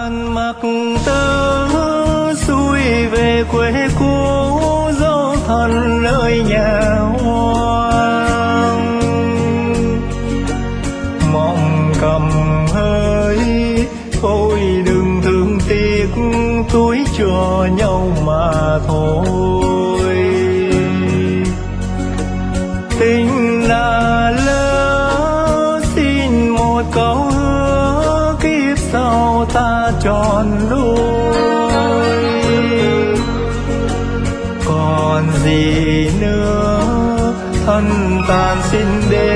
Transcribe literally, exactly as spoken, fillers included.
tàn mặc tơ xuôi về quê cũ dấu thân nơi nhà hoang. Mong cầm hơi thôi đừng thương tiếc túi cho nhau mà thôi. Tình là lỡ xin một câu hứa kiếp sau ta tròn đôi. Còn gì nữa thân tàn xin đến